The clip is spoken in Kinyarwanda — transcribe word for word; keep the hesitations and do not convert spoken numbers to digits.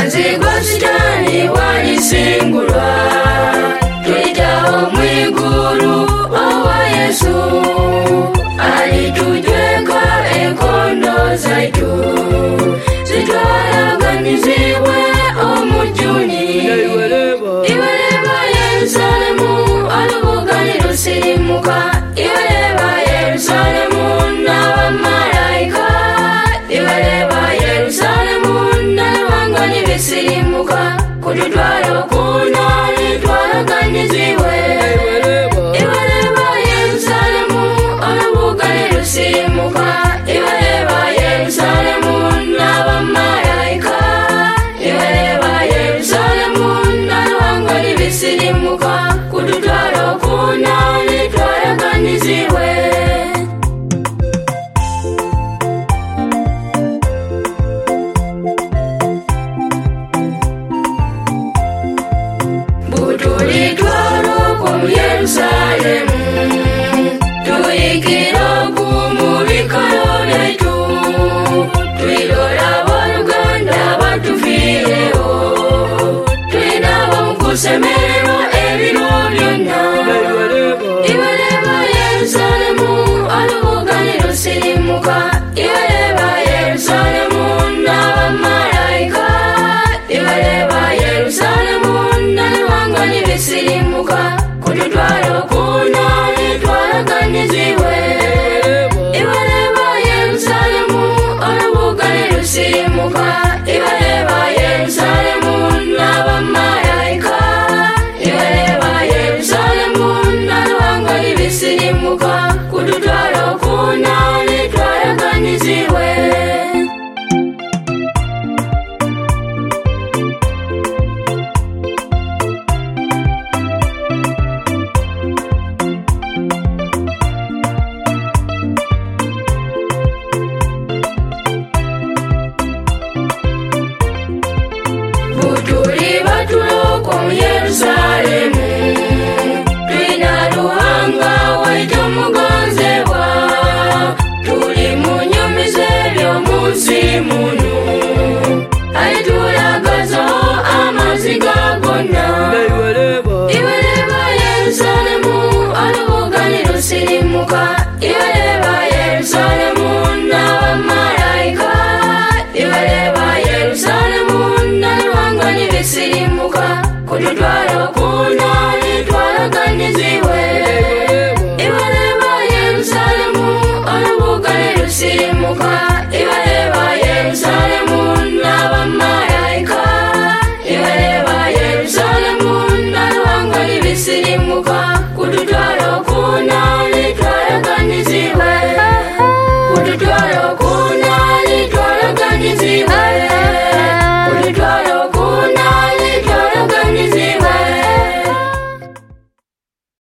umwanzi gwa Sitani walisingulwa tulijaho mwiguru owa Yesu alitujweka enkondo zaitu zitwaraganizibwe omujuni iweleba Yerusalemu alubugani lusirimuka iweleba Yerusalemu n'abamalayika iweleba Yerusalemu n'abangani bisirimuka kututwala okunani twaraganizibwe iweleba Yerusalemu alubugani lusirimuka iweleba Yerusalemu n'abamalayika iweleba Yerusalemu n'abangani bisirimuka kututwala okunani twaraganizibwe butulitwalo ku Yerusalemu tuyikira kumubikalo byaitu tulilola abooluganda batufiirewo tulinabo mukusemererwa ebiro byonna iweleba Yerusalemu alubugani lusirimuka iweleba Yerusalemu n'abamalayika iweleba Yerusalemu n'abangani bisirimuka kututwala okunani twaraganizibwe iweleba Yerusalemu alubugani lusirimuka iweleba Yerusalemu n'abamalayika iweleba Yerusalemu n'abangani bisirimuka kututwala okunani twaraganizibwe butuli batulokwa mu Yerusalemu tulina luhanga waita omugonzebwa tuli mu nyumize by'omunsi munu alitulagazaho amaziga gonna iweleba Yerusalemu alubugani lusirimuka iweleba Yerusalemu n'abamalayika iweleba Yerusalemu n'abangani bisirimuka kututwala okunani twaraganizibwe iweleba Yerusalemu alubugani lusirimuka iweleba Yerusalemu n'abamalayika iweleba Yerusalemu n'abangani bisirimuka kututwala okunani twaraganizibwe kututwala